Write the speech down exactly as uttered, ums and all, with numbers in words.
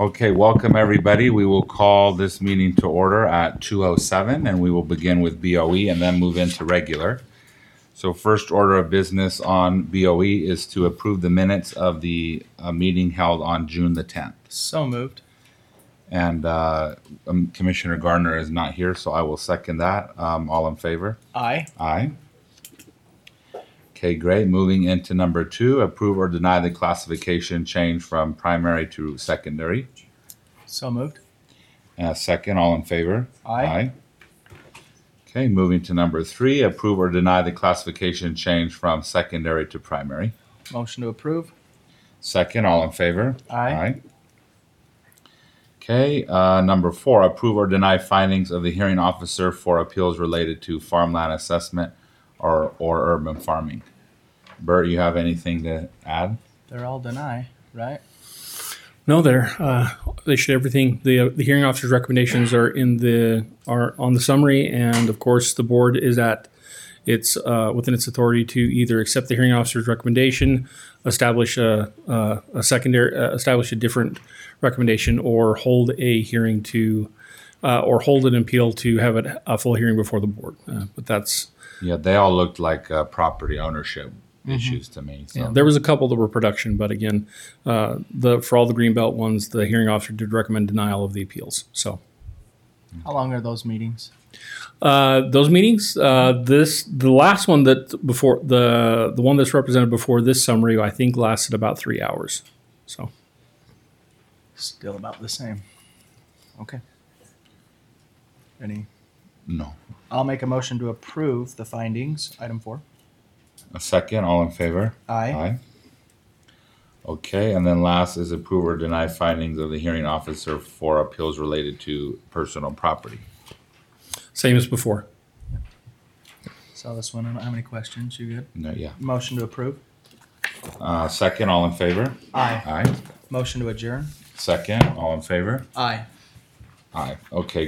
Okay, welcome everybody. We will call this meeting to order at two oh seven and we will begin with B O E and then move into regular. So first order of business on B O E is to approve the minutes of the uh, meeting held on June the tenth. So moved. And uh, um, Commissioner Gardner is not here, so I will second that. Um, All in favor? Aye. Aye. Okay, great. Moving into number two, approve or deny the classification change from primary to secondary. So moved. Uh, second, all in favor? Aye. Okay, moving to number three, approve or deny the classification change from secondary to primary. Motion to approve. Second, all in favor? Aye. Okay, uh, number four, approve or deny findings of the hearing officer for appeals related to farmland assessment or, or urban farming. Bert, you have anything to add? They're all deny, right? No, they're uh, they should everything. The uh, the hearing officer's recommendations are in the are on the summary, and of course the board is at it's uh, within its authority to either accept the hearing officer's recommendation, establish a a, a secondary uh, establish a different recommendation, or hold a hearing to uh, or hold an appeal to have it a full hearing before the board. Uh, but that's Yeah, they all looked like uh, property ownership issues to me. So. yeah, there was a couple that were production, but again, uh, the for all the Greenbelt ones, the hearing officer did recommend denial of the appeals. So. How long are those meetings? Uh, those meetings, uh, this the last one that before the the one that's represented before this summary, I think lasted about three hours. So Still about the same. Okay. Any? No. I'll make a motion to approve the findings. Item four. A second, all in favor? Aye. Aye. Okay, and then last is approve or deny findings of the hearing officer for appeals related to personal property. same as before. Saw this one. I don't have any questions. You good? No, yeah. Motion to approve. Uh, second, all in favor? Aye. Aye. Motion to adjourn. Second, all in favor? Aye. Aye. Okay,